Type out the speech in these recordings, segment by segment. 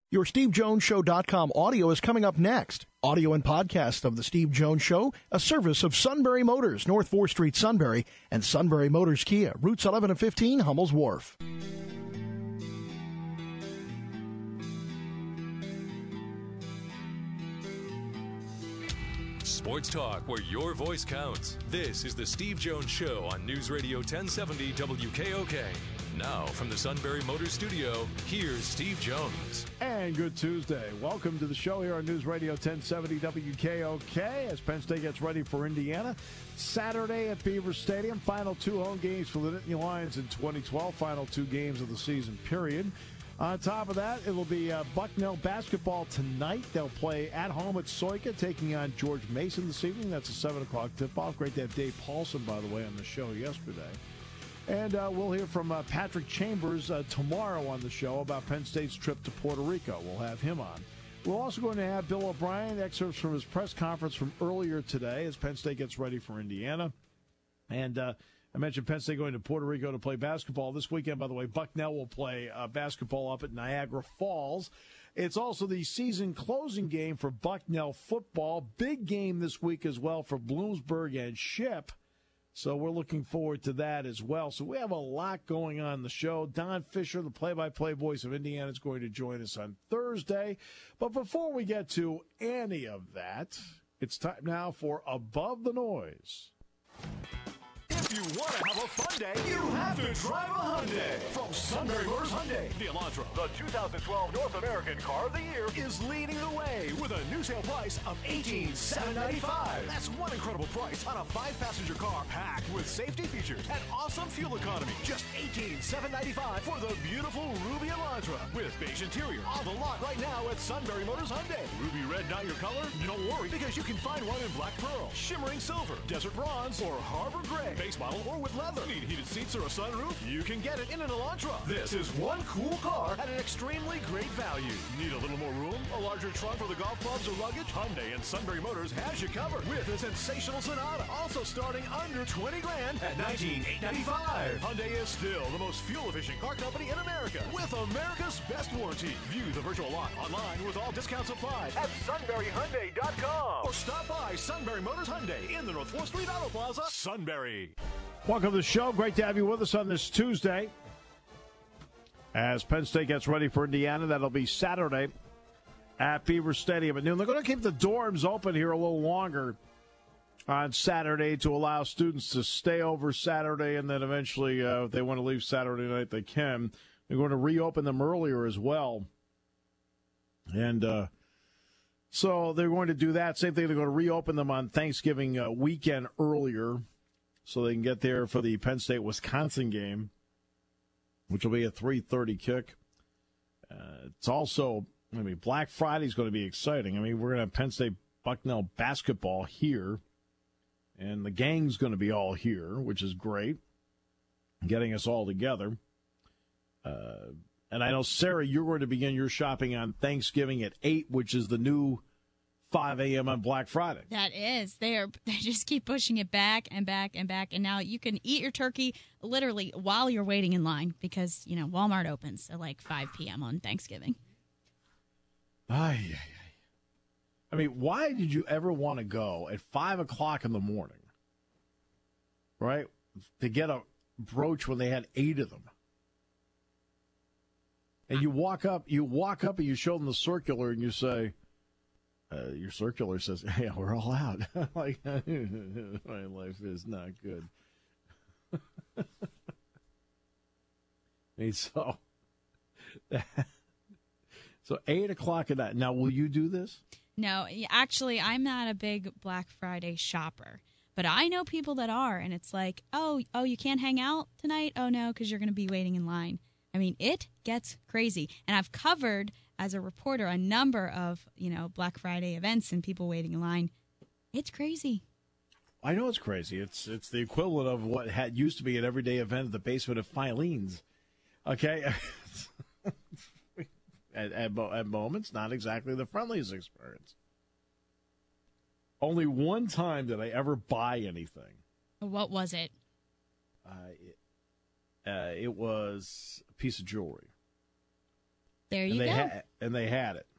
Your SteveJonesShow.com audio is coming up next. Audio and podcast of The Steve Jones Show, a service of Sunbury Motors, North 4th Street, Sunbury, and Sunbury Motors Kia, routes 11 and 15, Hummel's Wharf. Sports talk where your voice counts. This is The Steve Jones Show on News Radio 1070 WKOK. Now, from the Sunbury Motors Studio, here's Steve Jones. And good Tuesday. Welcome to the show here on News Radio 1070 WKOK as Penn State gets ready for Indiana. Saturday at Beaver Stadium. Final two home games for the Nittany Lions in 2012. Final two games of the season, period. On top of that, it will be Bucknell basketball tonight. They'll play at home at Soika, taking on George Mason this evening. That's a 7 o'clock tip-off. Great to have Dave Paulson, by the way, on the show yesterday. And we'll hear from Patrick Chambers tomorrow on the show about Penn State's trip to Puerto Rico. We'll have him on. We're also going to have Bill O'Brien, excerpts from his press conference from earlier today as Penn State gets ready for Indiana. And I mentioned Penn State going to Puerto Rico to play basketball. This weekend, by the way, Bucknell will play basketball up at Niagara Falls. It's also the season closing game for Bucknell football. Big game this week as well for Bloomsburg and Ship. So we're looking forward to that as well. So we have a lot going on in the show. Don Fisher, the play-by-play voice of Indiana, is going to join us on Thursday. But before we get to any of that, it's time now for Above the Noise. If you want to have a fun day, you have to drive a Hyundai. From Sunbury Motors Hyundai, the Elantra, the 2012 North American Car of the Year, is leading the way with a new sale price of $18,795. That's one incredible price on a 5-passenger car packed with safety features and awesome fuel economy. Just $18,795 for the beautiful Ruby Elantra with beige interior on the lot right now at Sunbury Motors Hyundai. Ruby red not your color? Don't worry, because you can find one in black pearl, shimmering silver, desert bronze, or harbor gray. Base model or with leather. Need heated seats or a sunroof? You can get it in an Elantra. This is one cool car at an extremely great value. Need a little more room? A larger trunk for the golf clubs or luggage? Hyundai and Sunbury Motors has you covered with a sensational Sonata. Also starting under $20,000 at $19,895. Hyundai is still the most fuel-efficient car company in America with America's best warranty. View the virtual lot online with all discounts applied at SunburyHyundai.com or stop by Sunbury Motors Hyundai in the North 4th Street Auto Plaza, Sunbury. Welcome to the show. Great to have you with us on this Tuesday. As Penn State gets ready for Indiana, that'll be Saturday at Beaver Stadium at noon. They're going to keep the dorms open here a little longer on Saturday to allow students to stay over Saturday, and then eventually, if they want to leave Saturday night, they can. They're going to reopen them earlier as well. And so they're going to do that. Same thing, they're going to reopen them on Thanksgiving weekend earlier, so they can get there for the Penn State-Wisconsin game, which will be a 3:30 kick. It's also, Black Friday is going to be exciting. We're going to have Penn State-Bucknell basketball here, and the gang's going to be all here, which is great, getting us all together. And I know, Sarah, you're going to begin your shopping on Thanksgiving at 8, which is the new 5 a.m. on Black Friday. That is. They just keep pushing it back and back and back. And now you can eat your turkey literally while you're waiting in line because, Walmart opens at like 5 p.m. on Thanksgiving. Why did you ever want to go at 5 o'clock in the morning, right, to get a brooch when they had 8 of them? And you walk up and you show them the circular and you say, your circular says, "Yeah, we're all out." Like, my life is not good. So 8 o'clock at night. Now, will you do this? No, actually, I'm not a big Black Friday shopper. But I know people that are, and it's like, oh, you can't hang out tonight? Oh, no, because you're going to be waiting in line. It gets crazy. And I've covered, as a reporter, a number of, Black Friday events and people waiting in line. It's crazy. I know it's crazy. It's the equivalent of what used to be an everyday event at the basement of Filene's. Okay? at moments, not exactly the friendliest experience. Only one time did I ever buy anything. What was it? It was a piece of jewelry. There you go. And they had it.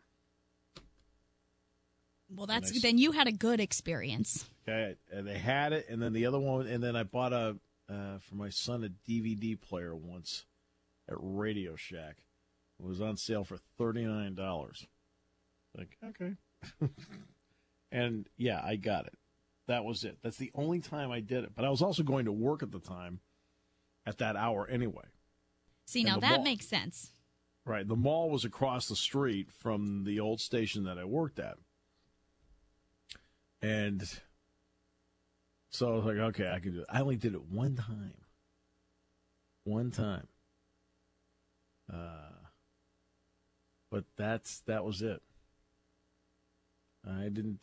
Well, then you had a good experience. Okay, and they had it, and then the other one, and then I bought for my son a DVD player once at Radio Shack. It was on sale for $39. Like, okay. And, yeah, I got it. That was it. That's the only time I did it. But I was also going to work at the time at that hour anyway. See, now that makes sense. Right. The mall was across the street from the old station that I worked at. And so I was like, okay, I can do it. I only did it one time. One time. But that was it. I didn't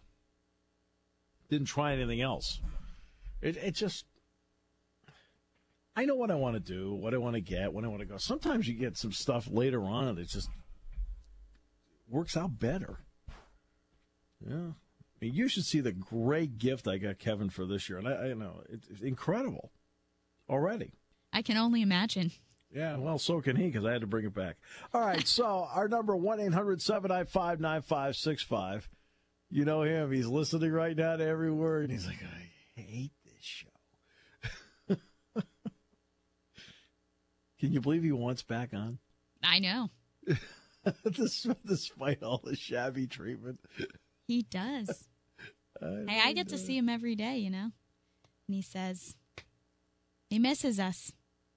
try anything else. It just, I know what I want to do, what I want to get, when I want to go. Sometimes you get some stuff later on that just works out better. Yeah. I mean, you should see the great gift I got Kevin for this year. And I know, it's incredible already. I can only imagine. Yeah, well, so can he, because I had to bring it back. All right, so our number, 1-800-795-9565. You know him. He's listening right now to every word. He's like, I hate this show. Can you believe he wants back on? I know. Despite all the shabby treatment. He does. I get to see him every day, you know. And he says he misses us.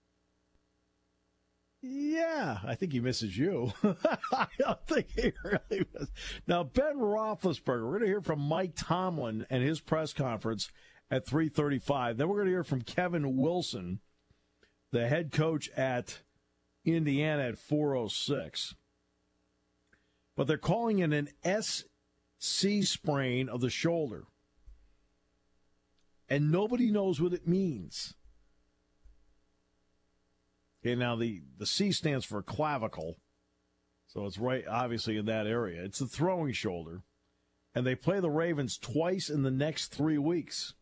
Yeah, I think he misses you. I don't think he really does. Now, Ben Roethlisberger, we're going to hear from Mike Tomlin and his press conference at 3:35. Then we're going to hear from Kevin Wilson, the head coach at Indiana, at 4:06. But they're calling it an SC sprain of the shoulder. And nobody knows what it means. Okay, now the C stands for clavicle, so it's right, obviously, in that area. It's the throwing shoulder, and they play the Ravens twice in the next 3 weeks.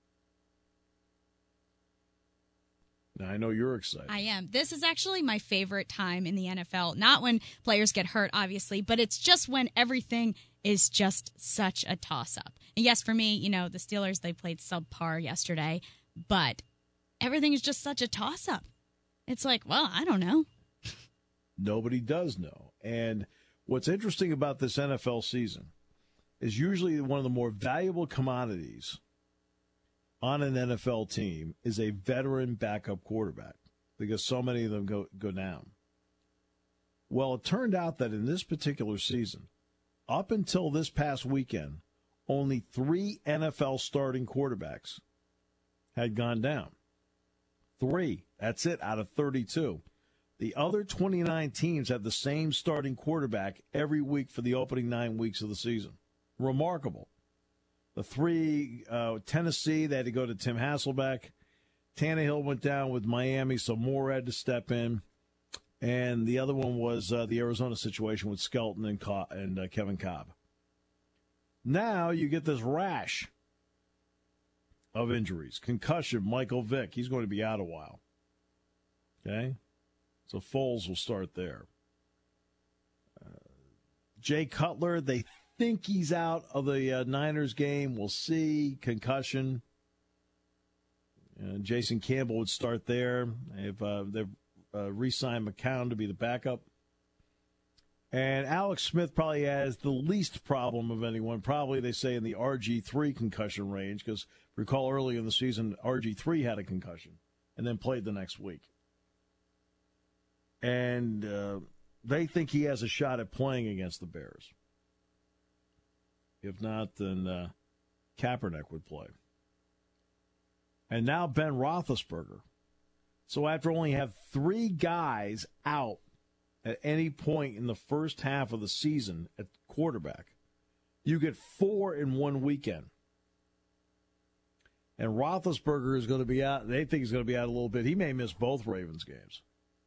Now, I know you're excited. I am. This is actually my favorite time in the NFL. Not when players get hurt, obviously, but it's just when everything is just such a toss-up. And yes, for me, you know, the Steelers, they played subpar yesterday, but everything is just such a toss-up. It's like, well, I don't know. Nobody does know. And what's interesting about this NFL season is usually one of the more valuable commodities on an NFL team is a veteran backup quarterback because so many of them go down. Well, it turned out that in this particular season, up until this past weekend, only 3 NFL starting quarterbacks had gone down. 3. That's it out of 32. The other 29 teams had the same starting quarterback every week for the opening 9 weeks of the season. Remarkable. The 3, Tennessee, they had to go to Tim Hasselbeck. Tannehill went down with Miami, so Moore had to step in. And the other one was the Arizona situation with Skelton and Kevin Cobb. Now you get this rash of injuries. Concussion, Michael Vick. He's going to be out a while. Okay? So Foles will start there. Jay Cutler, they think he's out of the Niners game. We'll see. Concussion. Jason Campbell would start there. They've re-signed McCown to be the backup. And Alex Smith probably has the least problem of anyone. Probably, they say, in the RG3 concussion range, because recall early in the season, RG3 had a concussion and then played the next week. And they think he has a shot at playing against the Bears. If not, then Kaepernick would play. And now Ben Roethlisberger. So after only have 3 guys out at any point in the first half of the season at quarterback, you get 4 in one weekend. And Roethlisberger is going to be out. They think he's going to be out a little bit. He may miss both Ravens games.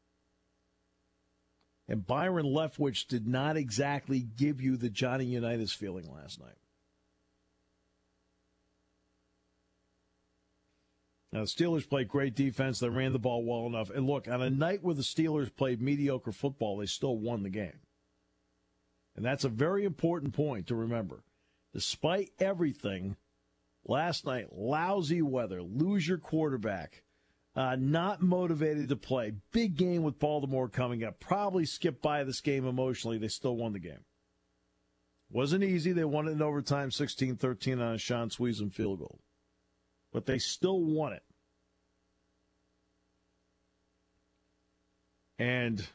And Byron Leftwich did not exactly give you the Johnny Unitas feeling last night. Now, the Steelers played great defense. They ran the ball well enough. And look, on a night where the Steelers played mediocre football, they still won the game. And that's a very important point to remember. Despite everything, last night, lousy weather, lose your quarterback, not motivated to play, big game with Baltimore coming up, probably skip by this game emotionally, they still won the game. Wasn't easy. They won it in overtime, 16-13 on a Sean Sweezum field goal. But they still won it. And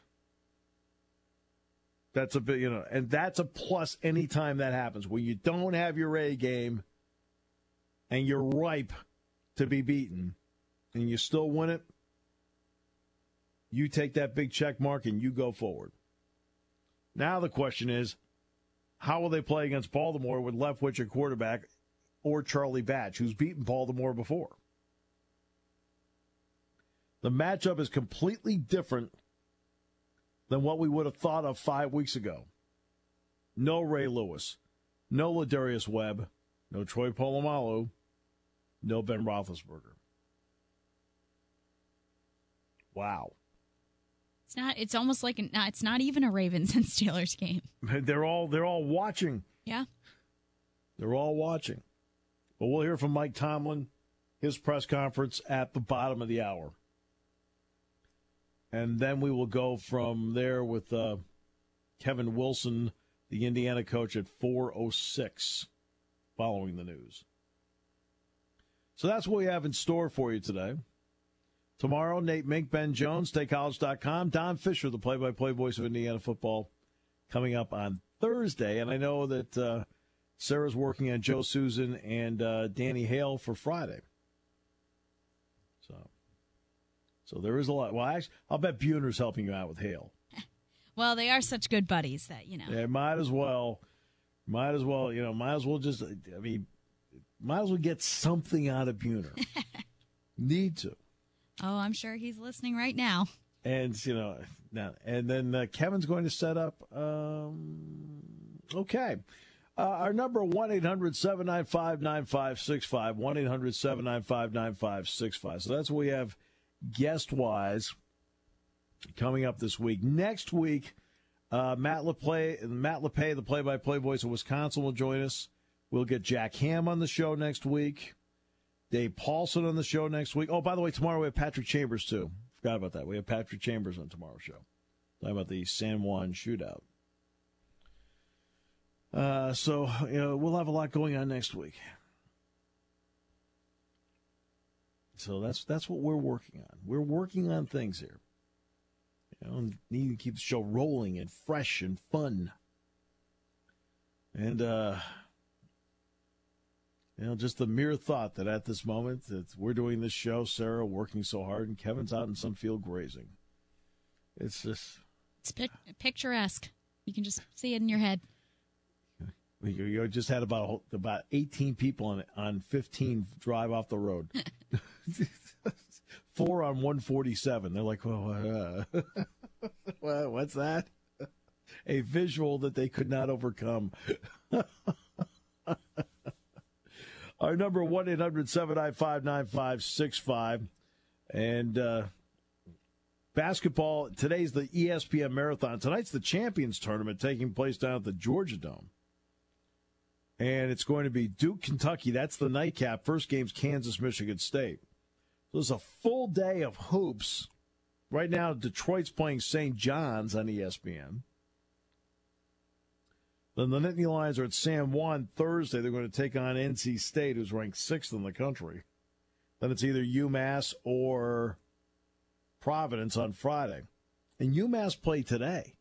that's a bit, and that's a plus anytime that happens. When you don't have your A game and you're ripe to be beaten and you still win it, you take that big check mark and you go forward. Now the question is, how will they play against Baltimore with Leftwich at quarterback or Charlie Batch, who's beaten Baltimore before? The matchup is completely different than what we would have thought of 5 weeks ago. No Ray Lewis, no Ladarius Webb, no Troy Polamalu, no Ben Roethlisberger. Wow. It's almost like it's not even a Ravens and Steelers game. They're all watching. Yeah. They're all watching. But we'll hear from Mike Tomlin, his press conference at the bottom of the hour. And then we will go from there with Kevin Wilson, the Indiana coach, at 4:06 following the news. So that's what we have in store for you today. Tomorrow, Nate Mink, Ben Jones, StateCollege.com. Don Fisher, the play-by-play voice of Indiana football, coming up on Thursday. And I know that Sarah's working on Joe Susan and Danny Hale for Friday. So there is a lot. Well, actually, I'll bet Buhner's helping you out with Hale. Well, they are such good buddies that, Yeah, might as well, might as well get something out of Buhner. Need to. Oh, I'm sure he's listening right now. And, and then Kevin's going to set up, okay. Our number, 1-800-795-9565, 1-800-795-9565. So that's what we have guest-wise coming up this week. Next week, Matt LePay, the play-by-play voice of Wisconsin, will join us. We'll get Jack Ham on the show next week. Dave Paulson on the show next week. Oh, by the way, tomorrow we have Patrick Chambers, too. Forgot about that. We have Patrick Chambers on tomorrow's show. Talking about the San Juan shootout. So we'll have a lot going on next week. So that's what we're working on. We're working on things here. Need to keep the show rolling and fresh and fun. And, just the mere thought that at this moment that we're doing this show, Sarah working so hard, and Kevin's out in some field grazing. It's just... It's picturesque. You can just see it in your head. You just had about 18 people on 15 drive off the road. 4 on 147. They're like, well, what's that? A visual that they could not overcome. Our number, 1-800-795-9565. And basketball, today's the ESPN Marathon. Tonight's the Champions Tournament taking place down at the Georgia Dome. And it's going to be Duke, Kentucky. That's the nightcap. First game's Kansas, Michigan State. So it's a full day of hoops. Right now, Detroit's playing St. John's on ESPN. Then the Nittany Lions are at San Juan Thursday. They're going to take on NC State, who's ranked 6th in the country. Then it's either UMass or Providence on Friday. And UMass play today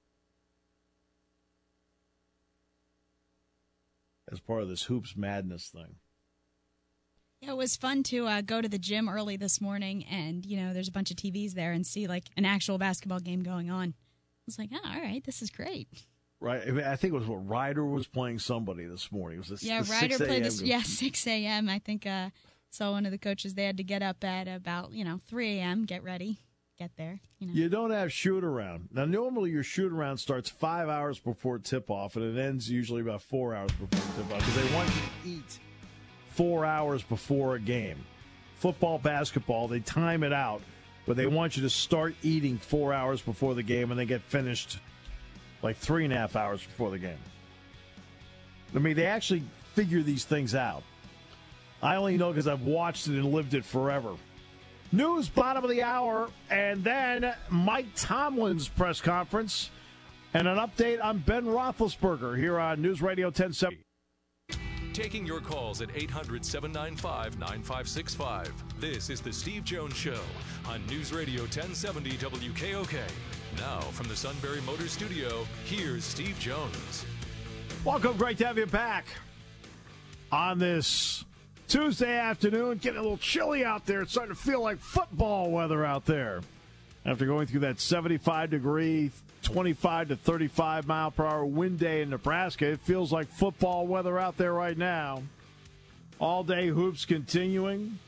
as part of this Hoops Madness thing. Yeah, it was fun to go to the gym early this morning, and, there's a bunch of TVs there, and see, an actual basketball game going on. I was like, all right, this is great. Right. I think it was what Ryder was playing somebody this morning. It was Ryder played this. Yeah, 6 a.m. I think saw one of the coaches. They had to get up at about 3 a.m. Get ready, get there. You don't have shoot around now. Normally, your shoot around starts 5 hours before tip off, and it ends usually about 4 hours before tip off because they want you to eat 4 hours before a game. football, basketball, they time it out, but they want you to start eating 4 hours before the game and then get finished like 3.5 hours before the game. I mean, they actually figure these things out. I only know because I've watched it and lived it forever. News, bottom of the hour, and then Mike Tomlin's press conference and an update on Ben Roethlisberger here on News Radio 1070. Taking your calls at 800-795-9565. This is the Steve Jones Show on News Radio 1070 WKOK. Now from the Sunbury Motors Studio, here's Steve Jones. Welcome. Great to have you back on this Tuesday afternoon. Getting a little chilly out there. It's starting to feel like football weather out there. After going through that 75-degree, 25 to 35 mile per hour wind day in Nebraska, it feels like football weather out there right now. All day hoops continuing.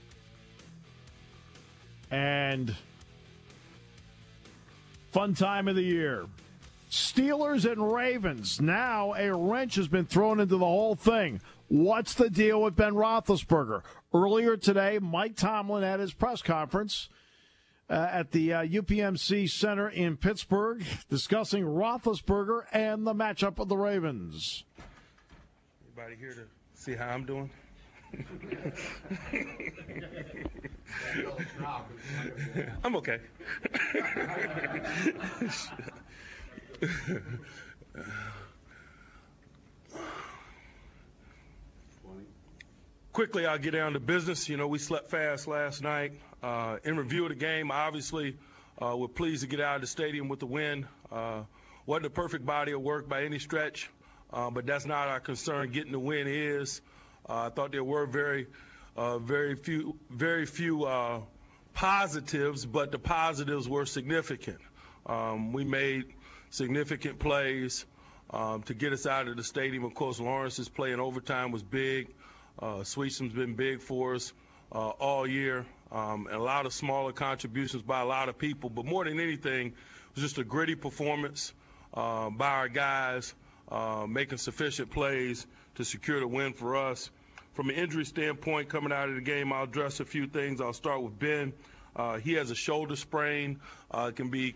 And fun time of the year. Steelers and Ravens. Now a wrench has been thrown into the whole thing. What's the deal with Ben Roethlisberger? Earlier today, Mike Tomlin had his press conference at the UPMC Center in Pittsburgh, discussing Roethlisberger and the matchup of the Ravens. Anybody here to see how I'm doing? I'm okay. Quickly, I'll get down to business. You know, we slept fast last night. In review of the game, obviously, we're pleased to get out of the stadium with the win. Wasn't a perfect body of work by any stretch, but that's not our concern. Getting the win is. I thought there were very few positives, but the positives were significant. We made significant plays to get us out of the stadium. Of course, Lawrence's play in overtime was big. Sweetson's been big for us all year, and a lot of smaller contributions by a lot of people. But more than anything, it was just a gritty performance by our guys, making sufficient plays to secure the win for us. From an injury standpoint, coming out of the game, I'll address a few things. I'll start with Ben. He has a shoulder sprain. It can be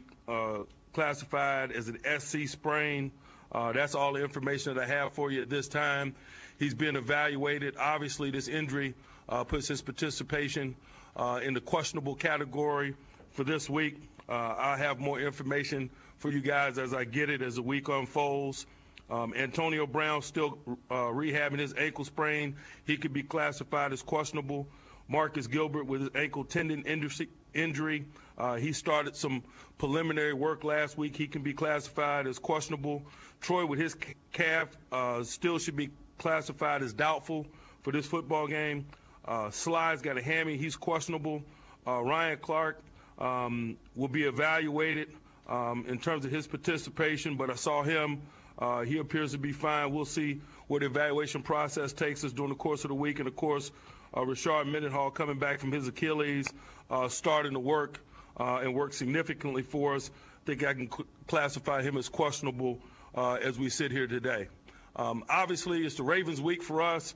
classified as an SC sprain. That's all the information that I have for you at this time. He's being evaluated. Obviously, this injury puts his participation in the questionable category for this week. I'll have more information for you guys as I get it as the week unfolds. Antonio Brown still rehabbing his ankle sprain. He could be classified as questionable. Marcus Gilbert with his ankle tendon injury. He started some preliminary work last week. He can be classified as questionable. Troy with his calf still should be classified as doubtful for this football game. Sly's got a hammy. He's questionable. Ryan Clark will be evaluated in terms of his participation, but I saw him. He appears to be fine. We'll see where the evaluation process takes us during the course of the week. And, of course, Rashard Mendenhall coming back from his Achilles, starting to work and work significantly for us. I think I can classify him as questionable as we sit here today. Obviously, it's the Ravens week for us.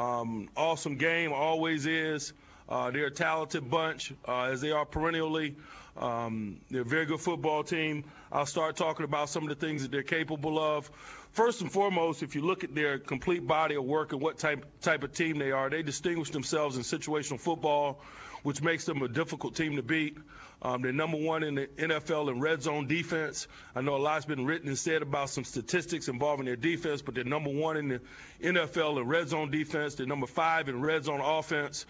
Awesome game, always is. They're a talented bunch, as they are perennially. They're a very good football team. I'll start talking about some of the things that they're capable of. First and foremost, if you look at their complete body of work and what type of team they are, they distinguish themselves in situational football, which makes them a difficult team to beat. They're number one in the NFL in red zone defense. I know a lot's been written and said about some statistics involving their defense, but they're number one in the NFL in red zone defense. They're number 5 in red zone offense.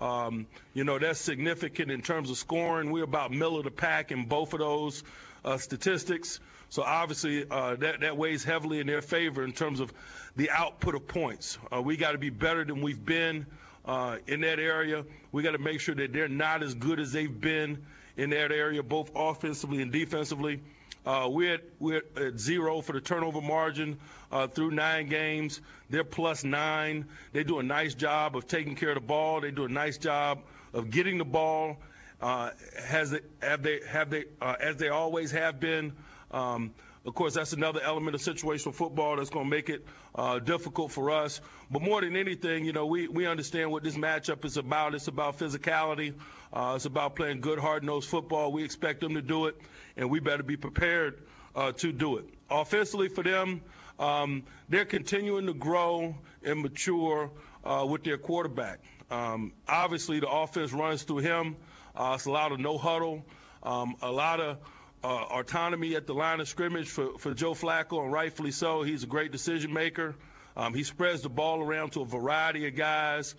That's significant in terms of scoring. We're about middle of the pack in both of those statistics. So obviously that weighs heavily in their favor in terms of the output of points. We got to be better than we've been in that area. We got to make sure that they're not as good as they've been in that area, both offensively and defensively. We're at 0 for the turnover margin through 9 games. They're +9. They do a nice job of taking care of the ball. They do a nice job of getting the ball, as they always have been. Of course, that's another element of situational football that's going to make it difficult for us. But more than anything, you know, we understand what this matchup is about. It's about physicality. It's about playing good, hard-nosed football. We expect them to do it, and we better be prepared to do it. Offensively for them, they're continuing to grow and mature with their quarterback. Obviously, the offense runs through him. It's a lot of no huddle, a lot of autonomy at the line of scrimmage for Joe Flacco, and rightfully so. He's a great decision maker. He spreads the ball around to a variety of guys,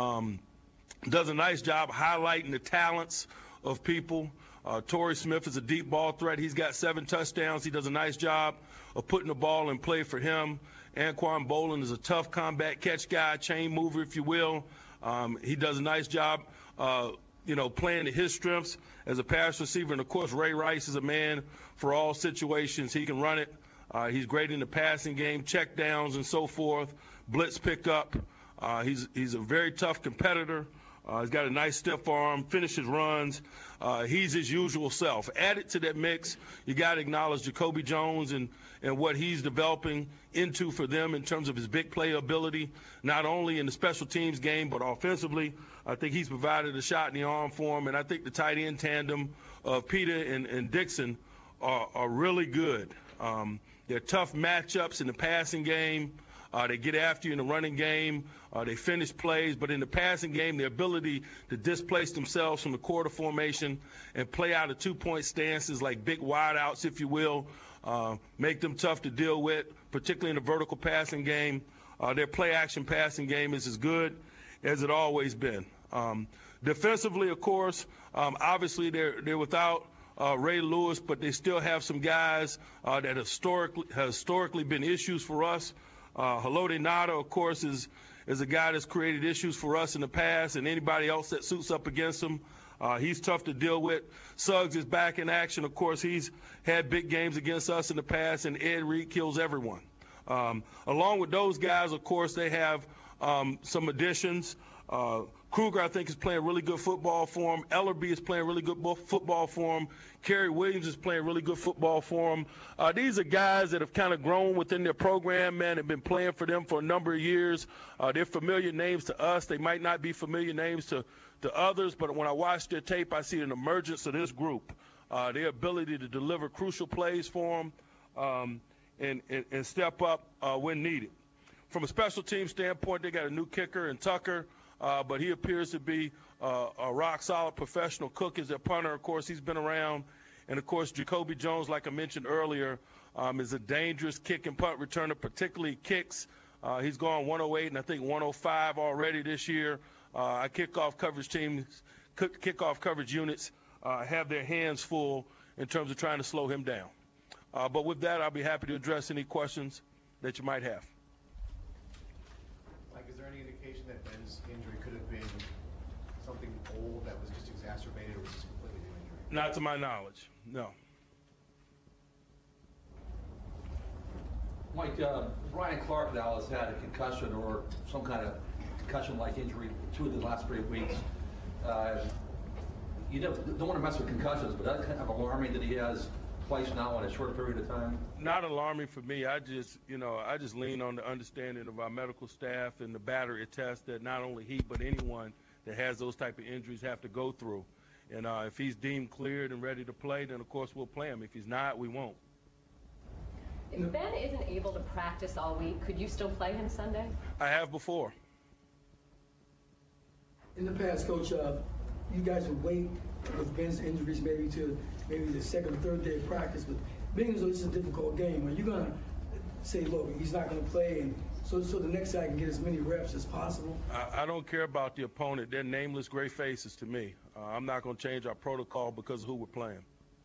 does a nice job highlighting the talents of people. Torrey Smith is a deep ball threat. He's got 7 touchdowns. He does a nice job of putting the ball in play for him. Anquan Boldin is a tough combat catch guy, chain mover, if you will. He does a nice job, playing to his strengths as a pass receiver. And, of course, Ray Rice is a man for all situations. He can run it. He's great in the passing game, check downs and so forth, blitz pickup. He's a very tough competitor. He's got a nice stiff arm, finishes runs. He's his usual self. Added to that mix, you got to acknowledge Jacoby Jones and what he's developing into for them in terms of his big play ability, not only in the special teams game but offensively. I think he's provided a shot in the arm for him, and I think the tight end tandem of Peter and Dixon are really good. They're tough matchups in the passing game. They get after you in the running game. They finish plays. But in the passing game, their ability to displace themselves from the quarter formation and play out of two-point stances like big wideouts, if you will, make them tough to deal with, particularly in the vertical passing game. Their play-action passing game is as good as it always been. Defensively, of course, obviously they're without Ray Lewis, but they still have some guys that have historically been issues for us. Haloti Ngata, of course, is a guy that's created issues for us in the past, and anybody else that suits up against him, he's tough to deal with. Suggs is back in action. Of course, he's had big games against us in the past, and Ed Reed kills everyone. Along with those guys, of course, they have some additions. Kruger, I think, is playing really good football for him. Ellerby is playing really good football for him. Kerry Williams is playing really good football for him. These are guys that have kind of grown within their program, man, have been playing for them for a number of years. They're familiar names to us. They might not be familiar names to others, but when I watch their tape, I see an emergence of this group, their ability to deliver crucial plays for them and step up when needed. From a special team standpoint, they got a new kicker in Tucker. But he appears to be a rock-solid professional cook as their punter. Of course, he's been around. And, of course, Jacoby Jones, like I mentioned earlier, is a dangerous kick and punt returner, particularly kicks. He's gone 108 and I think 105 already this year. Our kickoff coverage units have their hands full in terms of trying to slow him down. But with that, I'll be happy to address any questions that you might have. Is there any indication that Ben's injury could have been something old that was just exacerbated, or was this a completely new injury? Not to my knowledge, no. Mike, Brian Clark now has had a concussion or some kind of concussion-like injury 2 of the last 3 weeks. You don't want to mess with concussions, but that's kind of alarming that he has twice now in a short period of time. Not alarming for me. I just lean on the understanding of our medical staff and the battery of tests that not only he but anyone that has those type of injuries have to go through. And if he's deemed cleared and ready to play, then of course we'll play him. If he's not, we won't. If Ben isn't able to practice all week, could you still play him Sunday? I have before. In the past, Coach, you guys would wait with Ben's injuries maybe the second or third day of practice, but being as though this is a difficult game, are you going to say, look, he's not going to play, and so the next guy can get as many reps as possible? I don't care about the opponent. They're nameless gray faces to me. I'm not going to change our protocol because of who we're playing.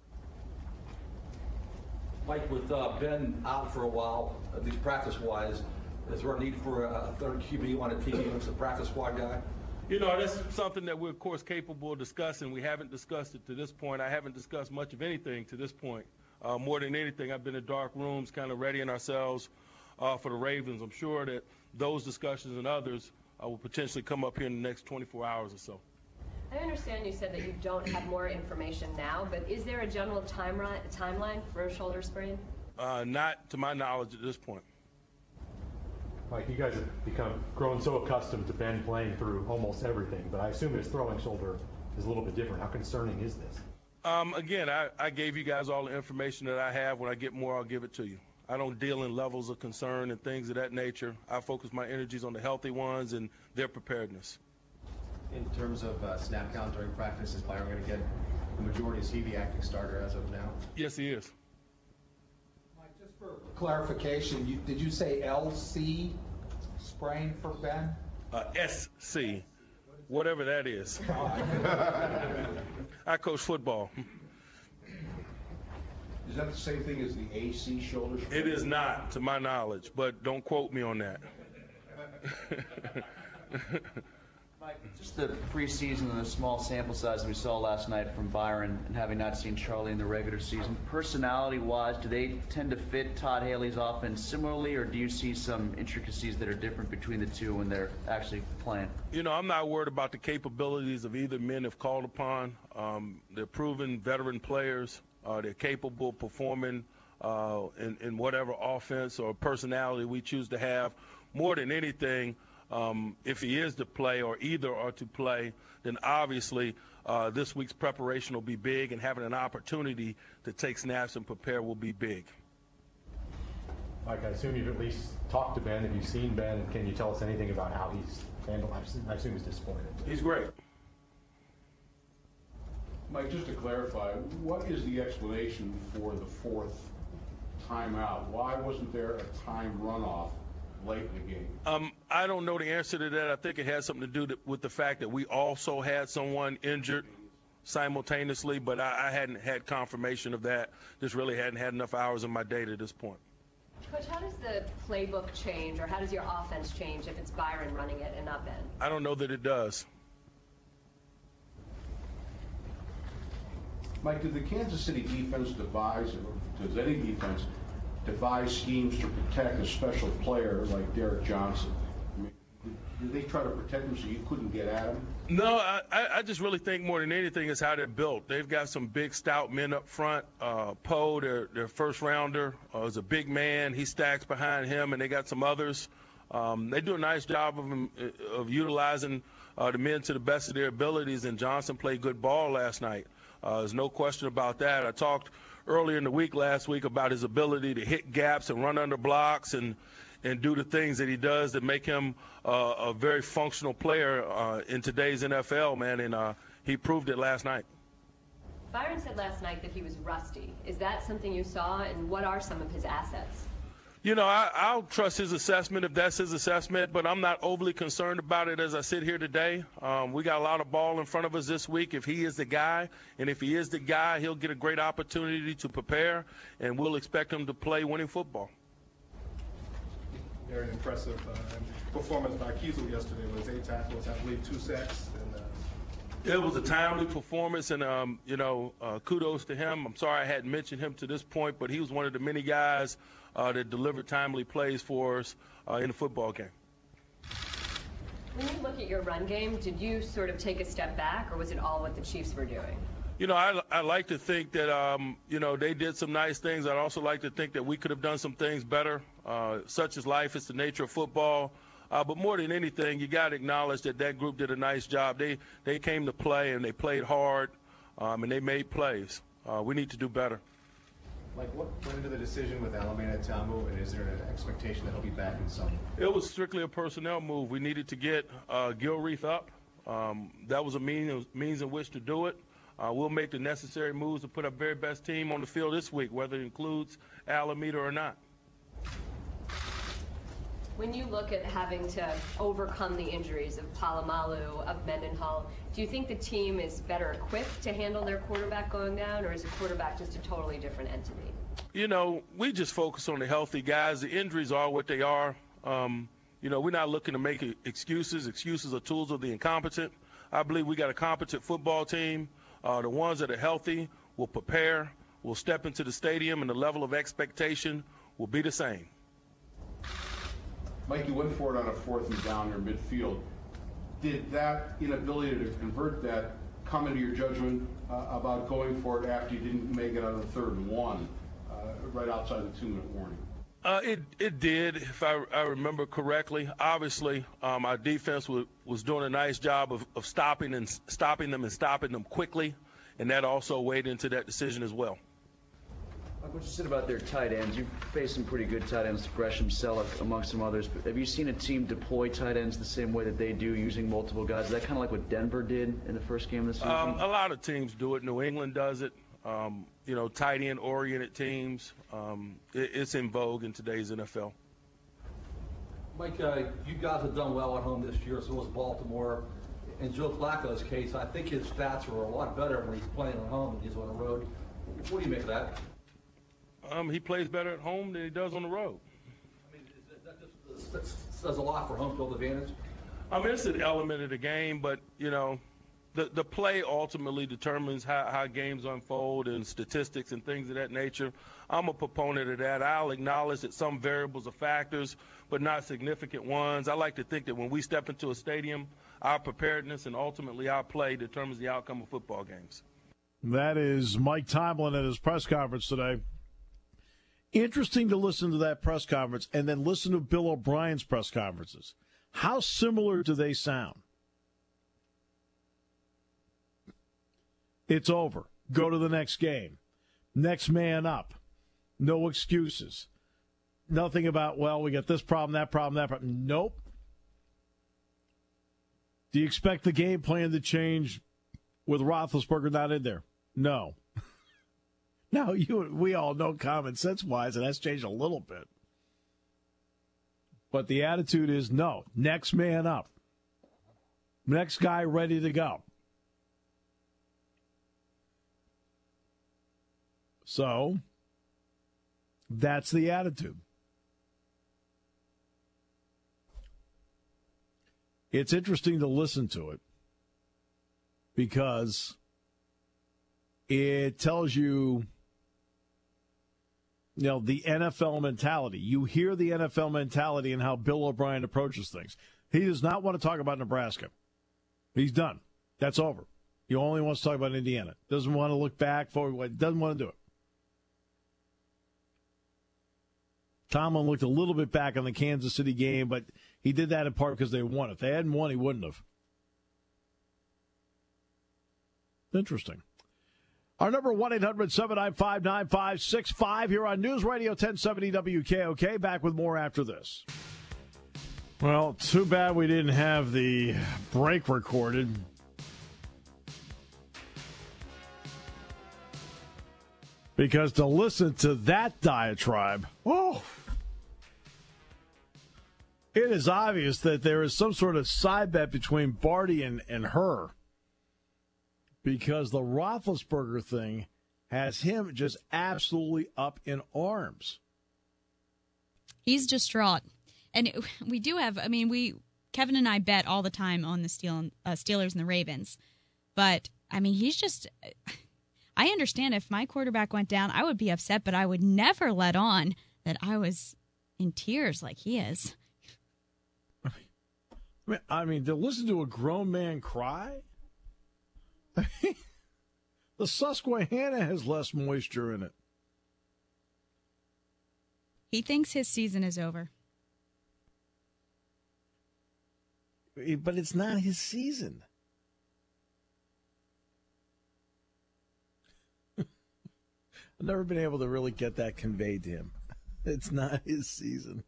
Mike, with Ben out for a while, at least practice-wise, is there a need for a third QB on a team who's a practice squad guy? You know, that's something that we're, of course, capable of discussing. We haven't discussed it to this point. I haven't discussed much of anything to this point. More than anything, I've been in dark rooms kind of readying ourselves for the Ravens. I'm sure that those discussions and others will potentially come up here in the next 24 hours or so. I understand you said that you don't have more information now, but is there a general timeline for a shoulder sprain? Not to my knowledge at this point. Like, you guys have grown so accustomed to Ben playing through almost everything, but I assume his throwing shoulder is a little bit different. How concerning is this? Again, I gave you guys all the information that I have. When I get more, I'll give it to you. I don't deal in levels of concern and things of that nature. I focus my energies on the healthy ones and their preparedness. In terms of snap count during practice, is Byron going to get the majority? Is he the acting starter as of now? Yes, he is. Mike, just for clarification, did you say LC sprain for Ben? SC, whatever that is. I coach football. Is that the same thing as the AC shoulder sprain? It is not, to my knowledge, but don't quote me on that. Mike, just the preseason and the small sample size we saw last night from Byron, and having not seen Charlie in the regular season, personality-wise, do they tend to fit Todd Haley's offense similarly, or do you see some intricacies that are different between the two when they're actually playing? You know, I'm not worried about the capabilities of either men if called upon. They're proven veteran players. They're capable of performing in whatever offense or personality we choose to have. More than anything, if he is to play or either are to play, then obviously this week's preparation will be big, and having an opportunity to take snaps and prepare will be big. Mike, I assume you've at least talked to Ben. Have you seen Ben, and can you tell us anything about how he's handled? I assume he's disappointed. He's great. Mike, just to clarify, what is the explanation for the fourth timeout? Why wasn't there a time runoff late in the game? I don't know the answer to that. I think it has something to do with the fact that we also had someone injured simultaneously, but I hadn't had confirmation of that. Just really hadn't had enough hours in my day to this point. Coach, how does the playbook change, or how does your offense change if it's Byron running it and not Ben? I don't know that it does. Mike, did the Kansas City defense devise, or does any defense devise schemes to protect a special player like Derek Johnson? I mean, did they try to protect him so you couldn't get at him? No, I just really think more than anything is how they're built. They've got some big, stout men up front. Poe, their first rounder, is a big man. He stacks behind him, and they got some others. They do a nice job of utilizing the men to the best of their abilities, and Johnson played good ball last night. There's no question about that. I talked earlier in the week last week about his ability to hit gaps and run under blocks and do the things that he does that make him a very functional player in today's NFL, man, and he proved it last night. Byron said last night that he was rusty. Is that something you saw, and what are some of his assets? You know, I'll trust his assessment if that's his assessment, but I'm not overly concerned about it as I sit here today. We got a lot of ball in front of us this week if he is the guy, and if he is the guy, he'll get a great opportunity to prepare, and we'll expect him to play winning football. Very impressive performance by Kiesel yesterday. It was 8 tackles, I believe 2 sacks. It was a timely performance, and, kudos to him. I'm sorry I hadn't mentioned him to this point, but he was one of the many guys that delivered timely plays for us in the football game. When you look at your run game, did you sort of take a step back, or was it all what the Chiefs were doing? You know, I like to think that, they did some nice things. I'd also like to think that we could have done some things better. Such is life. It's the nature of football. But more than anything, you got to acknowledge that group did a nice job. They came to play, and they played hard, and they made plays. We need to do better. Like, what went into the decision with Alameda Tamu, and is there an expectation that he'll be back in summer? It was strictly a personnel move. We needed to get Gilreath up. That was a means in which to do it. We'll make the necessary moves to put our very best team on the field this week, whether it includes Alameda or not. When you look at having to overcome the injuries of Palomalu, of Mendenhall, do you think the team is better equipped to handle their quarterback going down, or is the quarterback just a totally different entity? You know, we just focus on the healthy guys. The injuries are what they are. We're not looking to make excuses. Excuses are tools of the incompetent. I believe we got a competent football team. The ones that are healthy will prepare, will step into the stadium, and the level of expectation will be the same. Mike, you went for it on a 4th and down near midfield. Did that inability to convert that come into your judgment about going for it after you didn't make it on the 3rd and 1? right outside the 2-minute warning. It did, if I remember correctly. Obviously, our defense was doing a nice job of stopping them quickly, and that also weighed into that decision as well. What you said about their tight ends, you've faced some pretty good tight ends, Gresham, Selleck, amongst some others. But have you seen a team deploy tight ends the same way that they do, using multiple guys? Is that kind of like what Denver did in the first game of the season? A lot of teams do it. New England does it. Tight end-oriented teams. It's in vogue in today's NFL. Mike, you guys have done well at home this year, so has Baltimore. In Joe Flacco's case, I think his stats are a lot better when he's playing at home than he's on the road. What do you make of that? He plays better at home than he does on the road. I mean, that just says a lot for home field advantage? It's an element of the game, but, the play ultimately determines how games unfold and statistics and things of that nature. I'm a proponent of that. I'll acknowledge that some variables are factors, but not significant ones. I like to think that when we step into a stadium, our preparedness and ultimately our play determines the outcome of football games. That is Mike Tomlin at his press conference today. Interesting to listen to that press conference and then listen to Bill O'Brien's press conferences. How similar do they sound? It's over. Go to the next game. Next man up. No excuses. Nothing about, well, we got this problem, that problem, that problem. Nope. Do you expect the game plan to change with Roethlisberger not in there? No. Now, we all know common sense-wise, and that's changed a little bit. But the attitude is no. Next man up. Next guy ready to go. So, that's the attitude. It's interesting to listen to it because it tells you, the NFL mentality. You hear the NFL mentality and how Bill O'Brien approaches things. He does not want to talk about Nebraska. He's done. That's over. He only wants to talk about Indiana. Doesn't want to look back, forward. Doesn't want to do it. Tomlin looked a little bit back on the Kansas City game, but he did that in part because they won. If they hadn't won, he wouldn't have. Interesting. Our number 1-800-795-9565 here on News Radio 1070 WKOK. Back with more after this. Well, too bad we didn't have the break recorded. Because to listen to that diatribe, it is obvious that there is some sort of side bet between Barty and her. Because the Roethlisberger thing has him just absolutely up in arms. He's distraught. And we do have, Kevin and I bet all the time on the Steelers and the Ravens. But, he's just, I understand if my quarterback went down, I would be upset, but I would never let on that I was in tears like he is. To listen to a grown man cry? The Susquehanna has less moisture in it. He thinks his season is over. But it's not his season. I've never been able to really get that conveyed to him. It's not his season.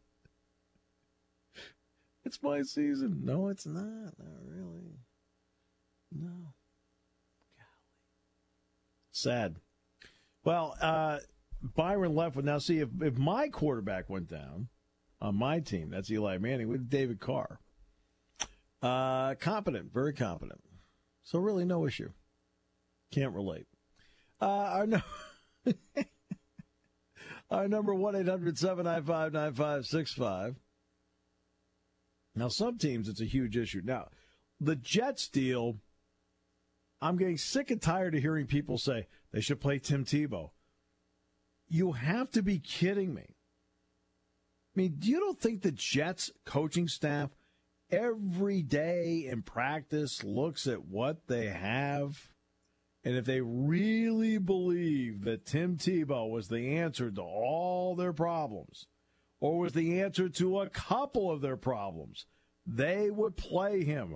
It's my season. No, it's not. Not really. No. Sad. Well, Byron Leftwich. Now, see, if my quarterback went down on my team, that's Eli Manning, with David Carr. Competent, very competent. So really no issue. Can't relate. Our number 1-800-795-9565. Now, some teams, it's a huge issue. Now, the Jets deal, I'm getting sick and tired of hearing people say they should play Tim Tebow. You have to be kidding me. You don't think the Jets coaching staff every day in practice looks at what they have And if they really believe that Tim Tebow was the answer to all their problems, or was the answer to a couple of their problems, they would play him.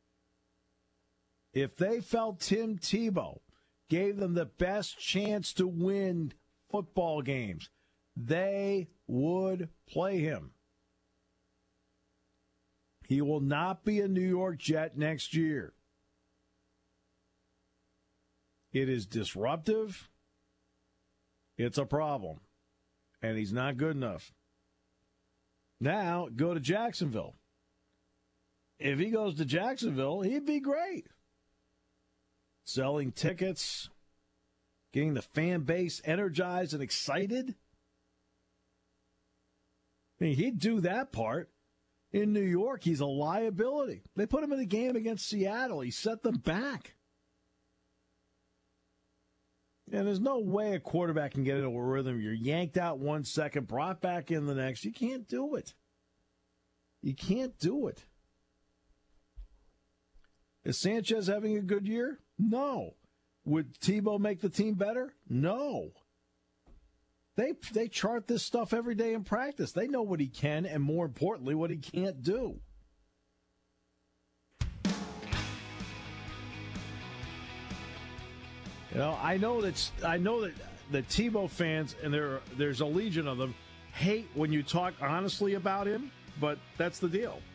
If they felt Tim Tebow gave them the best chance to win football games, they would play him. He will not be a New York Jet next year. It is disruptive. It's a problem. And he's not good enough. Now, go to Jacksonville. If he goes to Jacksonville, he'd be great. Selling tickets, getting the fan base energized and excited. I mean, he'd do that part. In New York, he's a liability. They put him in the game against Seattle. He set them back. And there's no way a quarterback can get into a rhythm. You're yanked out 1 second, brought back in the next. You can't do it. You can't do it. Is Sanchez having a good year? No. Would Tebow make the team better? No. They chart this stuff every day in practice. They know what he can and, more importantly, what he can't do. You know, I know that the Tebow fans, and there's a legion of them, hate when you talk honestly about him, but that's the deal.